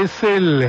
es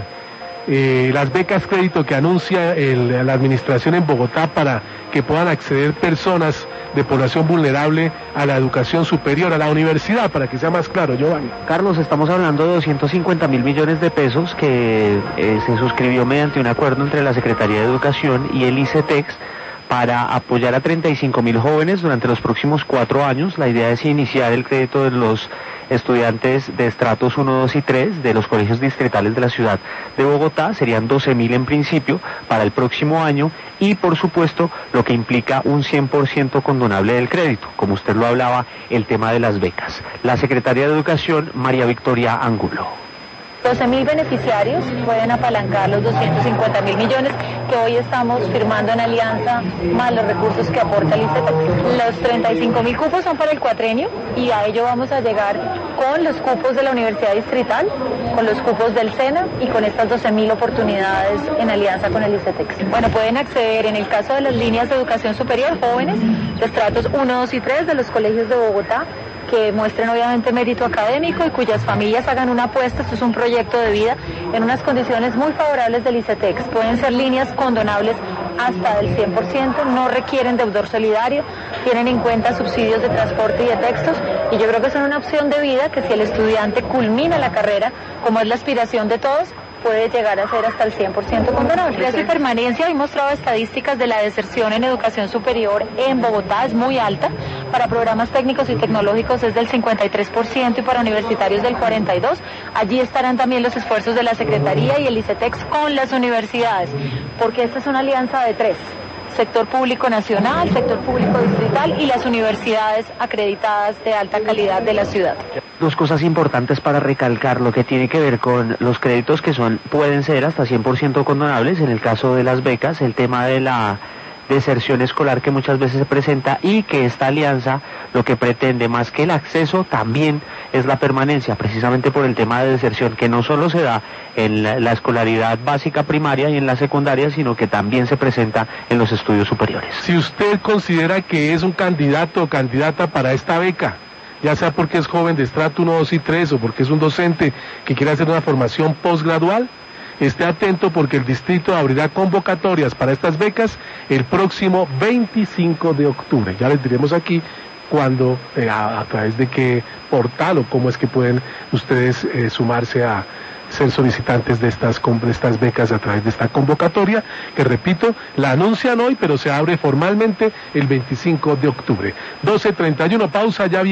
las becas crédito que anuncia la administración en Bogotá para que puedan acceder personas de población vulnerable a la educación superior, a la universidad, para que sea más claro, Giovanni? Carlos, estamos hablando de 250.000 millones de pesos que se suscribió mediante un acuerdo entre la Secretaría de Educación y el ICETEX para apoyar a 35.000 jóvenes durante los próximos 4 años. La idea es iniciar el crédito de los estudiantes de estratos 1, 2 y 3 de los colegios distritales de la ciudad de Bogotá. Serían 12.000 en principio para el próximo año y, por supuesto, lo que implica un 100% condonable del crédito, como usted lo hablaba, el tema de las becas. La Secretaria de Educación, María Victoria Angulo. 12.000 beneficiarios pueden apalancar los 250.000 millones que hoy estamos firmando en alianza, más los recursos que aporta el ICETEX. Los 35.000 cupos son para el cuatrenio y a ello vamos a llegar con los cupos de la Universidad Distrital, con los cupos del SENA y con estas 12.000 oportunidades en alianza con el ICETEX. Bueno, pueden acceder en el caso de las líneas de educación superior, jóvenes de estratos 1, 2 y 3 de los colegios de Bogotá, que muestren obviamente mérito académico y cuyas familias hagan una apuesta. Esto es un proyecto de vida en unas condiciones muy favorables del ICETEX. Pueden ser líneas condonables hasta del 100%, no requieren deudor solidario, tienen en cuenta subsidios de transporte y de textos, y yo creo que son una opción de vida que si el estudiante culmina la carrera, como es la aspiración de todos, puede llegar a ser hasta el 100% condonable. Plazo y permanencia, he mostrado estadísticas de la deserción en educación superior en Bogotá, es muy alta. Para programas técnicos y tecnológicos es del 53% y para universitarios del 42%. Allí estarán también los esfuerzos de la Secretaría y el ICETEX con las universidades, porque esta es una alianza de 3. Sector público nacional, sector público distrital y las universidades acreditadas de alta calidad de la ciudad. Dos cosas importantes para recalcar, lo que tiene que ver con los créditos que pueden ser hasta 100% condonables, en el caso de las becas, el tema de la deserción escolar que muchas veces se presenta y que esta alianza lo que pretende más que el acceso también es la permanencia, precisamente por el tema de deserción que no solo se da en la escolaridad básica primaria y en la secundaria, sino que también se presenta en los estudios superiores. Si usted considera que es un candidato o candidata para esta beca, ya sea porque es joven de estrato 1, 2 y 3 o porque es un docente que quiere hacer una formación posgradual, esté atento porque el distrito abrirá convocatorias para estas becas el próximo 25 de octubre. Ya les diremos aquí cuándo, a través de qué portal o cómo es que pueden ustedes sumarse a ser solicitantes de estas becas a través de esta convocatoria, que repito, la anuncian hoy, pero se abre formalmente el 25 de octubre. 12:31, pausa, ya viene.